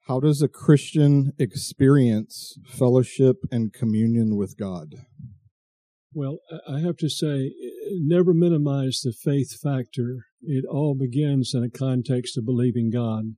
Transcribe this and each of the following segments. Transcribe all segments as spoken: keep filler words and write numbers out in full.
How does a Christian experience fellowship and communion with God? Well, I have to say, never minimize the faith factor. It all begins in a context of believing God.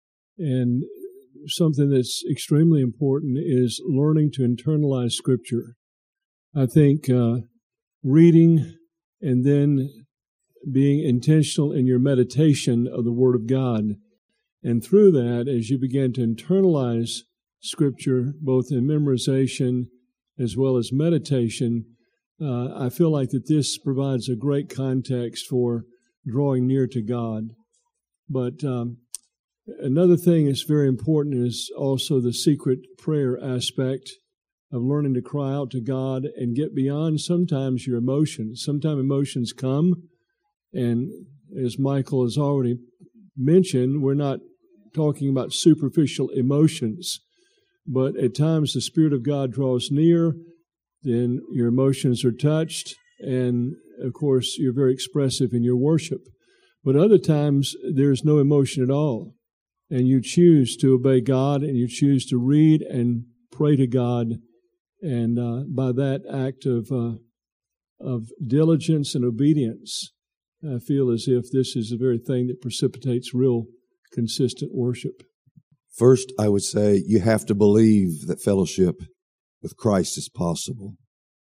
And something that's extremely important is learning to internalize Scripture. I think uh, reading and then being intentional in your meditation of the Word of God. And through that, as you begin to internalize Scripture, both in memorization as well as meditation, uh, I feel like that this provides a great context for drawing near to God. But um, another thing that's very important is also the secret prayer aspect of learning to cry out to God and get beyond sometimes your emotions. Sometimes emotions come, and as Michael has already mentioned, we're not talking about superficial emotions, but at times the Spirit of God draws near, then your emotions are touched, and of course you're very expressive in your worship. But other times there's no emotion at all, and you choose to obey God, and you choose to read and pray to God, and uh, by that act of uh, of diligence and obedience, I feel as if this is the very thing that precipitates real consistent worship. First, I would say you have to believe that fellowship with Christ is possible.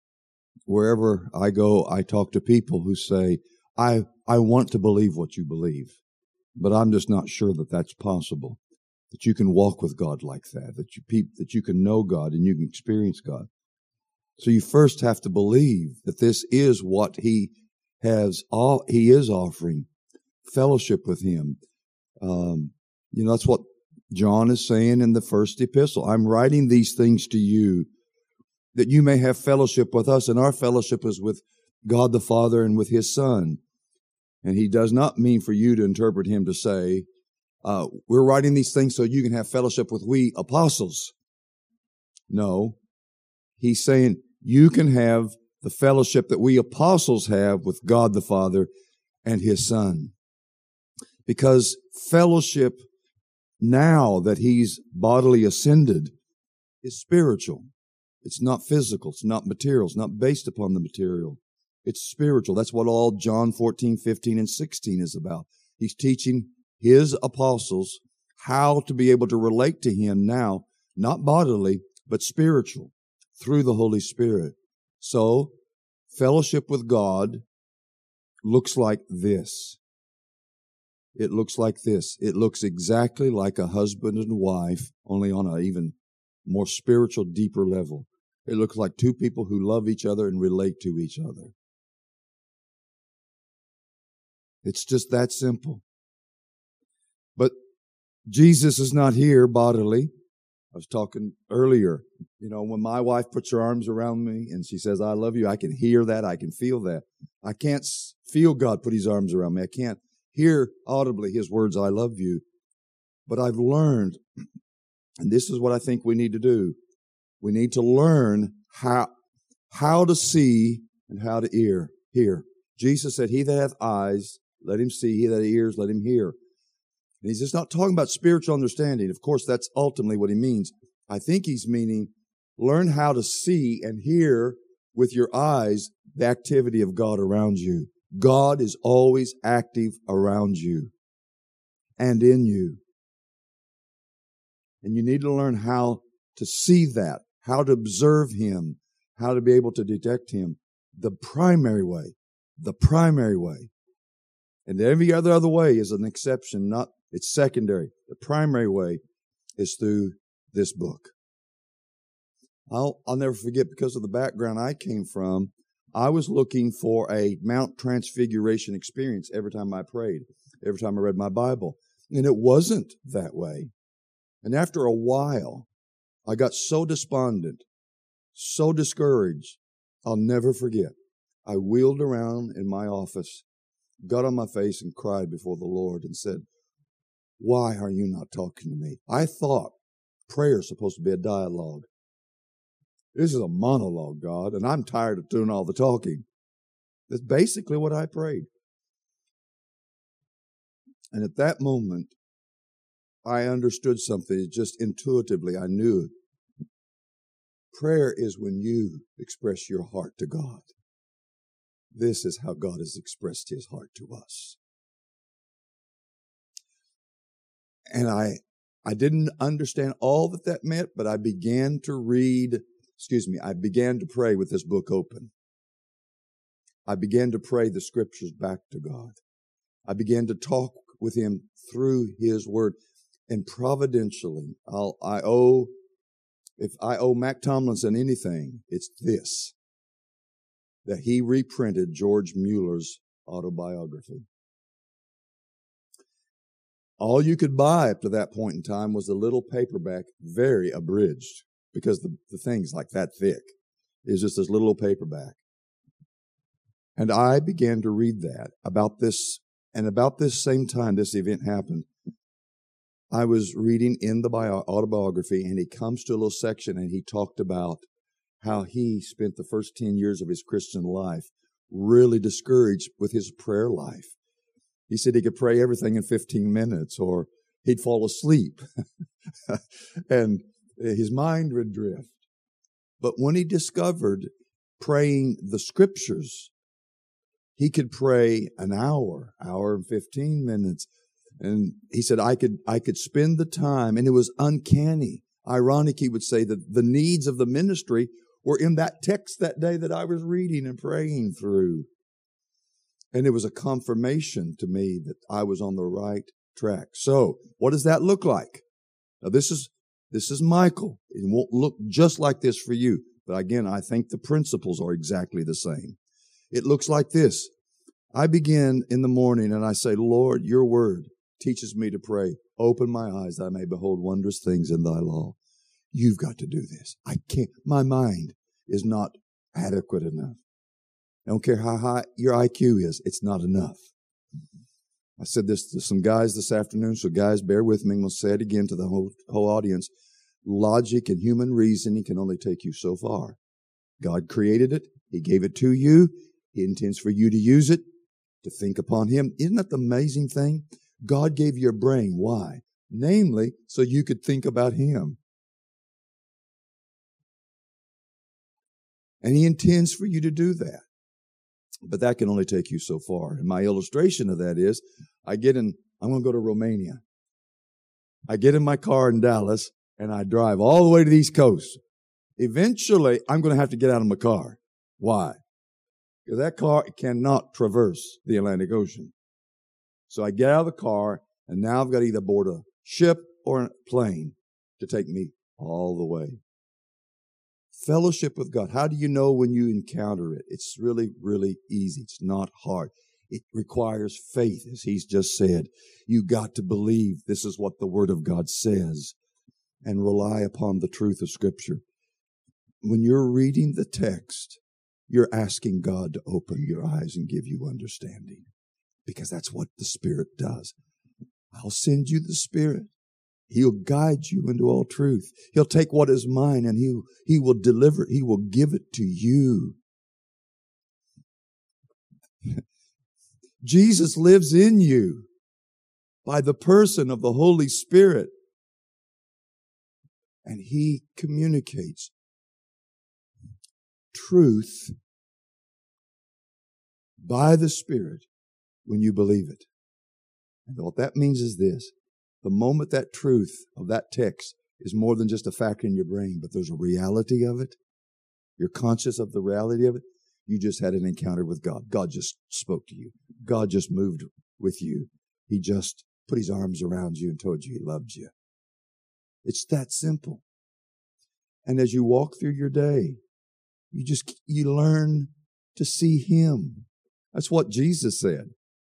Wherever I go, I talk to people who say, I, I want to believe what you believe, but I'm just not sure that that's possible, that you can walk with God like that, that you, pe- that you can know God and you can experience God. So you first have to believe that this is what He has, all He is offering, fellowship with Him. Um, you know, that's what John is saying in the first epistle. I'm writing these things to you that you may have fellowship with us, and our fellowship is with God the Father and with His Son. And He does not mean for you to interpret Him to say, uh, we're writing these things so you can have fellowship with we apostles. No, He's saying you can have the fellowship that we apostles have with God the Father and His Son. Because fellowship, now that He's bodily ascended, is spiritual. It's not physical. It's not material. It's not based upon the material. It's spiritual. That's what all John fourteen, fifteen, and sixteen is about. He's teaching His apostles how to be able to relate to Him now, not bodily, but spiritual, through the Holy Spirit. So, fellowship with God looks like this. It looks like this. It looks exactly like a husband and wife, only on an even more spiritual, deeper level. It looks like two people who love each other and relate to each other. It's just that simple. But Jesus is not here bodily. I was talking earlier, you know, when my wife puts her arms around me and she says, I love you, I can hear that, I can feel that. I can't feel God put His arms around me. I can't hear audibly His words, I love you. But I've learned, and this is what I think we need to do, we need to learn how, how to see and how to hear. hear. Jesus said, he that hath eyes, let him see, he that hath ears, let him hear. And He's just not talking about spiritual understanding. Of course, that's ultimately what He means. I think He's meaning learn how to see and hear with your eyes the activity of God around you. God is always active around you and in you. And you need to learn how to see that, how to observe Him, how to be able to detect Him. The primary way, the primary way. And every other other way is an exception, not, it's secondary. The primary way is through this book. I'll, I'll never forget, because of the background I came from, I was looking for a Mount Transfiguration experience every time I prayed, every time I read my Bible. And it wasn't that way. And after a while, I got so despondent, so discouraged, I'll never forget. I wheeled around in my office, got on my face and cried before the Lord and said, why are you not talking to me? I thought prayer is supposed to be a dialogue. This is a monologue, God, and I'm tired of doing all the talking. That's basically what I prayed. And at that moment, I understood something. Just intuitively, I knew it. Prayer is when you express your heart to God. This is how God has expressed His heart to us. And I, I didn't understand all that that meant, but I began to read, excuse me, I began to pray with this book open. I began to pray the scriptures back to God. I began to talk with Him through His Word. And providentially, I'll, I owe, if I owe Mac Tomlinson anything, it's this, that he reprinted George Mueller's autobiography. All you could buy up to that point in time was a little paperback, very abridged, because the, the thing's like that thick. It's just this little paperback. And I began to read that about this, and about this same time this event happened, I was reading in the bio, autobiography, and he comes to a little section, and he talked about how he spent the first ten years of his Christian life really discouraged with his prayer life. He said he could pray everything in fifteen minutes, or he'd fall asleep, and his mind would drift. But when he discovered praying the scriptures, he could pray an hour, hour and fifteen minutes. And he said, I could, I could spend the time, and it was uncanny. Ironic, he would say, that the needs of the ministry were in that text that day that I was reading and praying through. And it was a confirmation to me that I was on the right track. So, what does that look like? Now, this is, this is Michael. It won't look just like this for you. But again, I think the principles are exactly the same. It looks like this. I begin in the morning and I say, Lord, your word teaches me to pray. Open my eyes that I may behold wondrous things in thy law. You've got to do this. I can't. My mind is not adequate enough. I don't care how high your I Q is. It's not enough. I said this to some guys this afternoon, so guys, bear with me. I'm going to say it again to the whole, whole audience. Logic and human reasoning can only take you so far. God created it. He gave it to you. He intends for you to use it, to think upon Him. Isn't that the amazing thing? God gave you a brain. Why? Namely, so you could think about Him. And He intends for you to do that. But that can only take you so far. And my illustration of that is, I get in, I'm going to go to Romania. I get in my car in Dallas, and I drive all the way to the East Coast. Eventually, I'm going to have to get out of my car. Why? Because that car cannot traverse the Atlantic Ocean. So I get out of the car, and now I've got to either board a ship or a plane to take me all the way. Fellowship with God. How do you know when you encounter it? It's really, really easy. It's not hard. It requires faith, as he's just said. You got to believe this is what the Word of God says and rely upon the truth of Scripture. When you're reading the text, you're asking God to open your eyes and give you understanding, because that's what the Spirit does. I'll send you the Spirit. He'll guide you into all truth. He'll take what is mine and he, he will deliver it. He will give it to you. Jesus lives in you by the person of the Holy Spirit. And He communicates truth by the Spirit when you believe it. And what that means is this. The moment that truth of that text is more than just a factor in your brain, but there's a reality of it, you're conscious of the reality of it, you just had an encounter with God. God just spoke to you. God just moved with you. He just put His arms around you and told you He loved you. It's that simple. And as you walk through your day, you just, you learn to see Him. That's what Jesus said.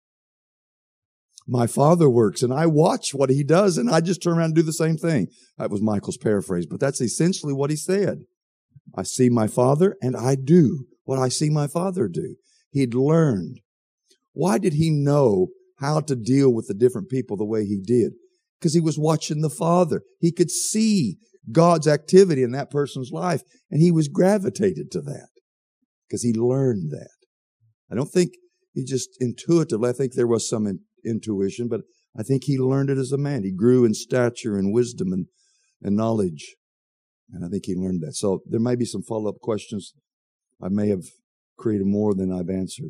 My Father works, and I watch what He does, and I just turn around and do the same thing. That was Michael's paraphrase, but that's essentially what he said. I see my Father, and I do what I see my Father do. He'd learned. Why did he know how to deal with the different people the way he did? Because he was watching the Father. He could see God's activity in that person's life, and he was gravitated to that because he learned that. I don't think he just intuitively, I think there was some in, intuition, but I think he learned it as a man. He grew in stature and wisdom and, and knowledge. And I think he learned that. So there may be some follow-up questions. I may have created more than I've answered.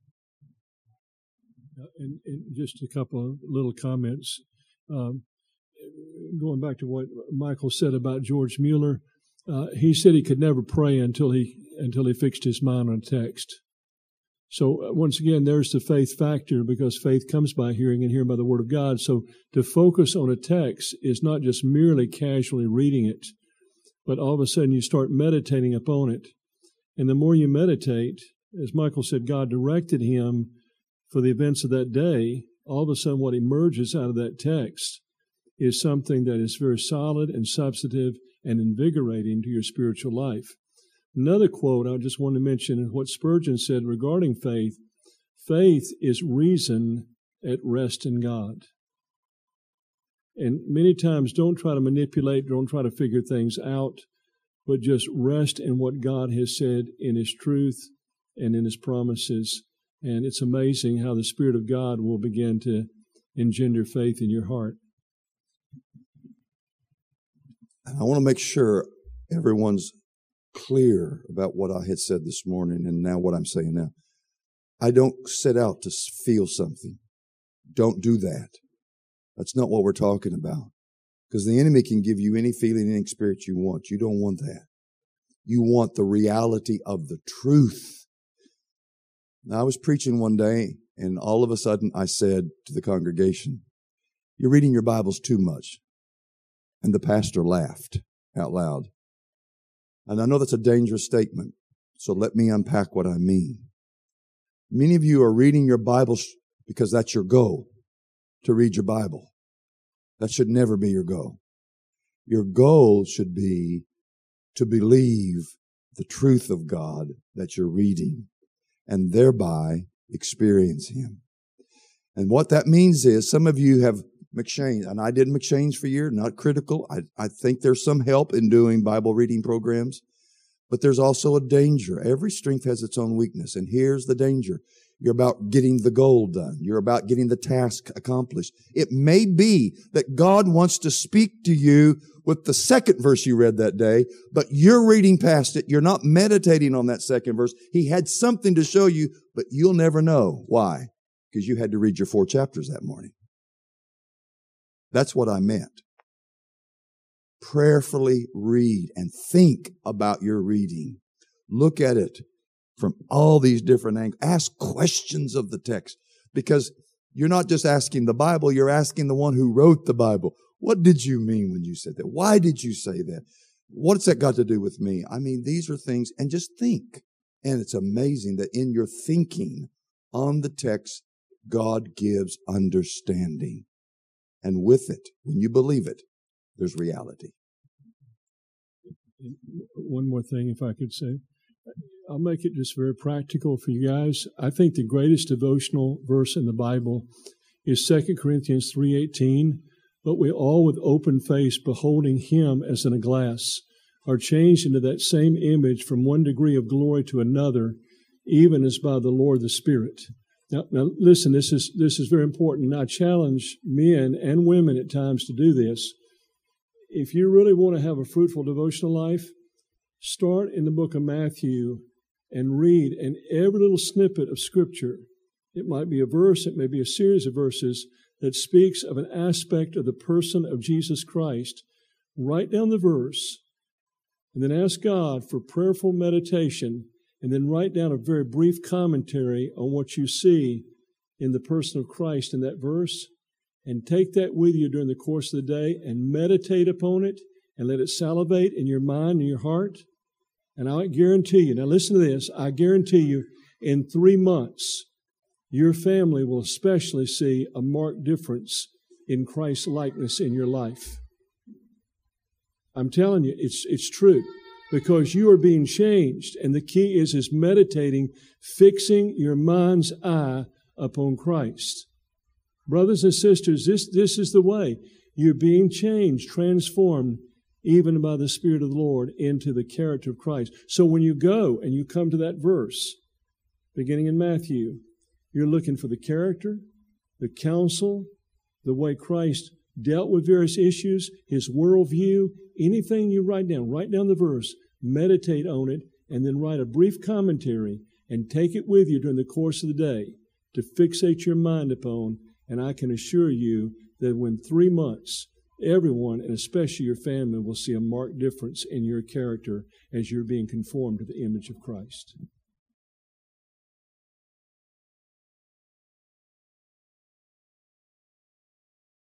And, and just a couple of little comments. Um, going back to what Michael said about George Mueller, uh, he said he could never pray until he until he fixed his mind on a text. So uh, once again, there's the faith factor, because faith comes by hearing and hearing by the Word of God. So to focus on a text is not just merely casually reading it, but all of a sudden you start meditating upon it. And the more you meditate, as Michael said, God directed him for the events of that day. All of a sudden what emerges out of that text is something that is very solid and substantive and invigorating to your spiritual life. Another quote I just want to mention is what Spurgeon said regarding faith. Faith is reason at rest in God. And many times don't try to manipulate, don't try to figure things out, but just rest in what God has said in His truth and in His promises. And it's amazing how the Spirit of God will begin to engender faith in your heart. I want to make sure everyone's clear about what I had said this morning and now what I'm saying now. I don't set out to feel something. Don't do that. That's not what we're talking about. Because the enemy can give you any feeling, any experience you want. You don't want that. You want the reality of the truth. Now, I was preaching one day, and all of a sudden I said to the congregation, "You're reading your Bibles too much." And the pastor laughed out loud. And I know that's a dangerous statement, so let me unpack what I mean. Many of you are reading your Bibles because that's your goal, to read your Bible. That should never be your goal. Your goal should be to believe the truth of God that you're reading and thereby experience Him. And what that means is some of you have McShane, and I did McShane's for a year, not critical. I, I think there's some help in doing Bible reading programs, but there's also a danger. Every strength has its own weakness, and here's the danger. You're about getting the goal done. You're about getting the task accomplished. It may be that God wants to speak to you with the second verse you read that day, but you're reading past it. You're not meditating on that second verse. He had something to show you, but you'll never know. Why? Because you had to read your four chapters that morning. That's what I meant. Prayerfully read and think about your reading. Look at it from all these different angles. Ask questions of the text, because you're not just asking the Bible, you're asking the one who wrote the Bible. What did you mean when you said that? Why did you say that? What's that got to do with me? I mean, these are things, and just think. And it's amazing that in your thinking on the text, God gives understanding. And with it, when you believe it, there's reality. One more thing, if I could say. I'll make it just very practical for you guys. I think the greatest devotional verse in the Bible is Second Corinthians three eighteen. But we all with open face, beholding Him as in a glass, are changed into that same image from one degree of glory to another, even as by the Lord the Spirit. Now, now listen, this is this is very important. And I challenge men and women at times to do this. If you really want to have a fruitful devotional life, start in the book of Matthew and read, and every little snippet of Scripture, it might be a verse, it may be a series of verses that speaks of an aspect of the person of Jesus Christ. Write down the verse, and then ask God for prayerful meditation, and then write down a very brief commentary on what you see in the person of Christ in that verse, and take that with you during the course of the day and meditate upon it and let it salivate in your mind and your heart. And I guarantee you, now listen to this, I guarantee you in three months, your family will especially see a marked difference in Christ's likeness in your life. I'm telling you, it's it's true, because you are being changed, and the key is is meditating, fixing your mind's eye upon Christ. Brothers and sisters, this, this is the way. You're being changed, transformed, even by the Spirit of the Lord, into the character of Christ. So when you go and you come to that verse, beginning in Matthew, you're looking for the character, the counsel, the way Christ dealt with various issues, his worldview, anything you write down, write down the verse, meditate on it, and then write a brief commentary and take it with you during the course of the day to fixate your mind upon. And I can assure you that within three months, everyone, and especially your family, will see a marked difference in your character as you're being conformed to the image of Christ.